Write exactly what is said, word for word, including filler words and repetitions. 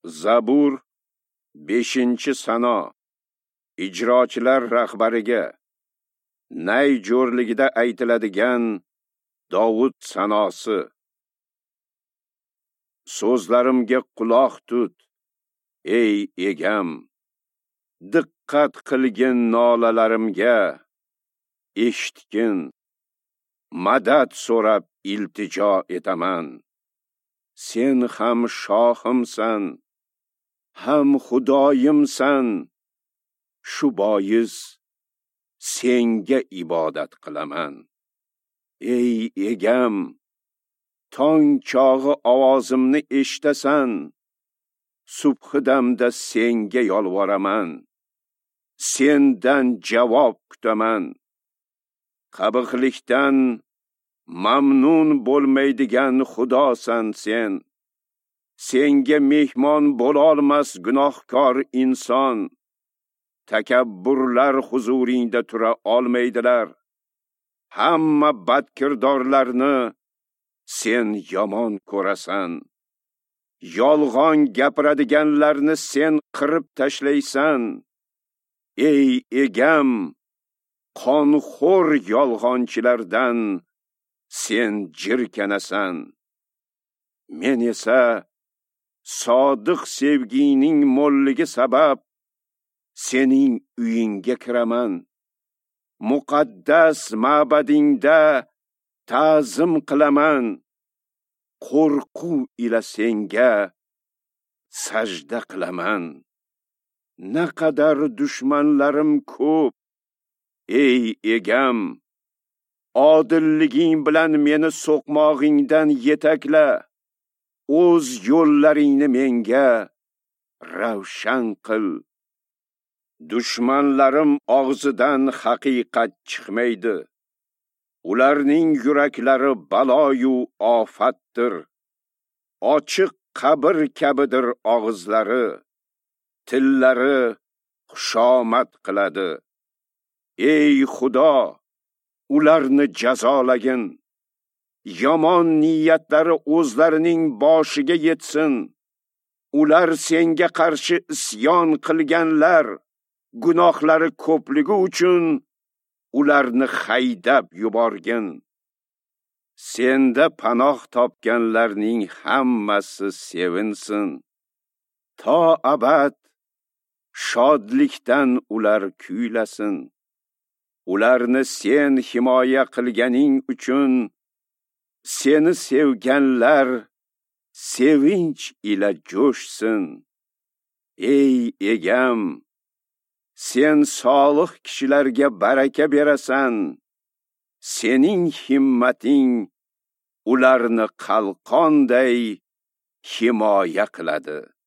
Zabur beshinchi sano. Ijrochilar rahbariga nay jo'rligida aytiladigan Davud sanosi. So'zlarimga quloq tut, ey egam. Diqqat qilgin nolalarimga, eshitgin. Madad so'rab iltijo etaman. Sen ham shohimsan, ham xudoyimsan. Shu bois senga ibodat qilaman. Ey egam, tong chog'i ovozimni eshitasan. Subhidamda senga yolvoraman. Sendan javob kutaman. Qabiqlikdan mamnun bo'lmaydigan xudosan sen. Senga mehmon bo'lolmas gunohkor inson. Takabburlar huzuringda tura olmaydilar. Hamma badkirdorlarni sen yomon ko'rasan. Yolg'on gapiradiganlarni sen qirib tashlaysan. Ey egam, qonxo'r yolg'onchilardan sen jirkanasan. Men esa sodiq sevgining mo'lligi sabab sening uyingga kiraman. Muqaddas ma'badingda ta'zim qilaman. Qo'rquv ila senga sajda qilaman. Naqadar dushmanlarim ko'p, ey egam. Odilliging bilan meni so'qmog'ingdan yetakla. O'z yo'llaringni menga ravshan qil. Dushmanlarim og'zidan haqiqat chiqmaydi. Ularning yuraklari baloyu ofatdir. Ochiq qabr kabidir og'izlari. Tillari xushomad qiladi. Ey Xudo, ularni jazolagin. Yomon niyatlari o'zlarining boshiga yetsin. Ular senga qarshi isyon qilganlar. Gunohlari ko'pligi uchun ularni haydab yuborgin. Senda panoh topganlarning hammasi sevinsin. To abad shodlikdan ular kuylasin. Ularni sen himoya qilganing uchun seni sevganlar sevinch ila jo'shsin. Ey egam, sen solih kishilarga baraka berasan. Sening himmating ularni qalqonday himoya qiladi.